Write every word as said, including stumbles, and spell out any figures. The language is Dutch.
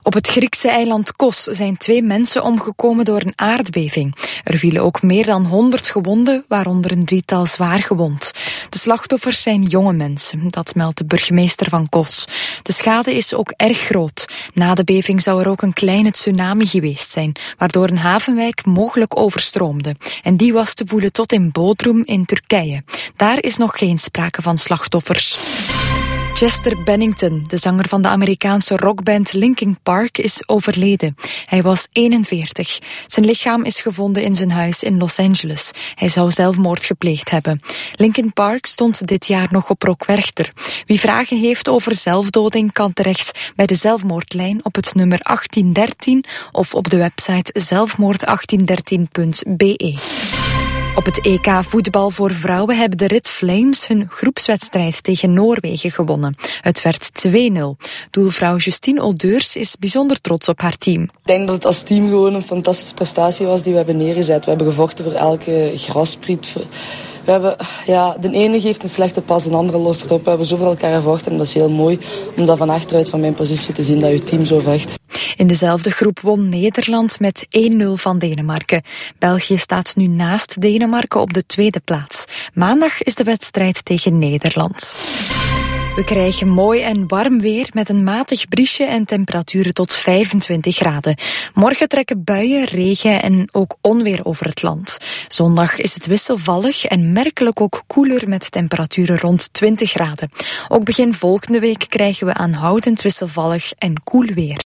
Op het Griekse eiland Kos zijn twee mensen omgekomen door een aardbeving. Er vielen ook meer dan honderd gewonden, waaronder een drietal zwaar gewond. De slachtoffers zijn jonge mensen, dat meldt de burgemeester van Kos. De schade is ook erg groot. Na de beving zou er ook een kleine tsunami geweest zijn, waardoor een havenwijk mogelijk overstroomde. En die was te voelen tot in Bodrum in Turkije. Daar is nog geen sprake van slachtoffers. Chester Bennington, de zanger van de Amerikaanse rockband Linkin Park, is overleden. Hij was eenenveertig. Zijn lichaam is gevonden in zijn huis in Los Angeles. Hij zou zelfmoord gepleegd hebben. Linkin Park stond dit jaar nog op Rock Werchter. Wie vragen heeft over zelfdoding kan terecht bij de zelfmoordlijn op het nummer achttien dertien of op de website zelfmoord achttien dertien punt b e. Op het E K voetbal voor vrouwen hebben de Red Flames hun groepswedstrijd tegen Noorwegen gewonnen. Het werd twee nul. Doelvrouw Justine Audeurs is bijzonder trots op haar team. Ik denk dat het als team gewoon een fantastische prestatie was die we hebben neergezet. We hebben gevochten voor elke graspriet. We hebben, ja, de ene geeft een slechte pas, de andere lost het op. We hebben zo voor elkaar gevochten en dat is heel mooi om dat van achteruit van mijn positie te zien dat je team zo vecht. In dezelfde groep won Nederland met één nul van Denemarken. België staat nu naast Denemarken op de tweede plaats. Maandag is de wedstrijd tegen Nederland. We krijgen mooi en warm weer met een matig briesje en temperaturen tot vijfentwintig graden. Morgen trekken buien, regen en ook onweer over het land. Zondag is het wisselvallig en merkelijk ook koeler met temperaturen rond twintig graden. Ook begin volgende week krijgen we aanhoudend wisselvallig en koel weer.